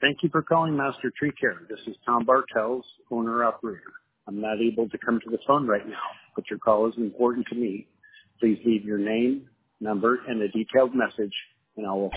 Thank you for calling Master Tree Care. This is Tom Bartels, owner-operator. I'm not able to come to the phone right now, but your call is important to me. Please leave your name, number, and a detailed message, and I will